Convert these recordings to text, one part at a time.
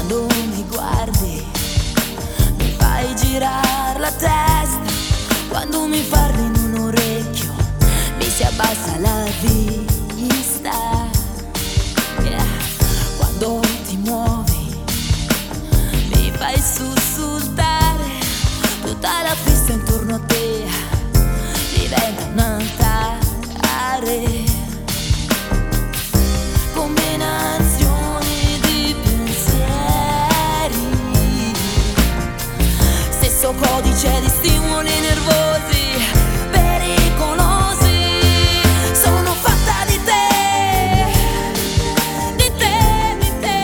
Quando mi guardi mi fai girare la testa, quando mi parli in un orecchio mi si abbassa la vista, yeah. Quando ti muovi mi fai sussultare, tutta la pista intorno a te diventa un altare. Combinazioni di pensieri, stesso codice di stimoli nervosi pericolosi. Sono fatta di te, di te, di te,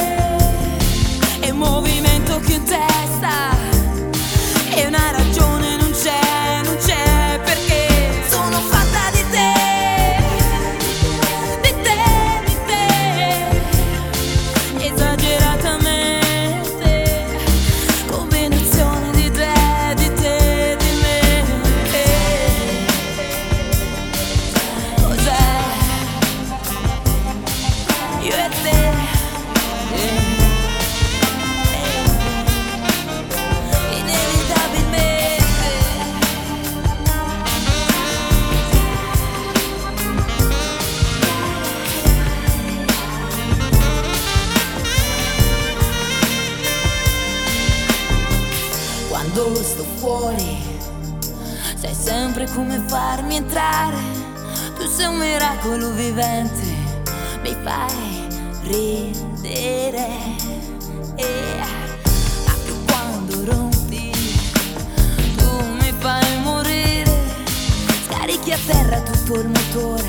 e movimento che in testa e una ragione non c'è, non c'è, perché sono fatta di te, di te, di te, esageratamente. Combinazione di te, di te, di me. Cos'è? Io e te. Inevitabilmente. Quando sto fuori sai sempre come farmi entrare, tu sei un miracolo vivente, mi fai ridere, anche quando rompi tu mi fai morire, scarichi a terra tutto il motore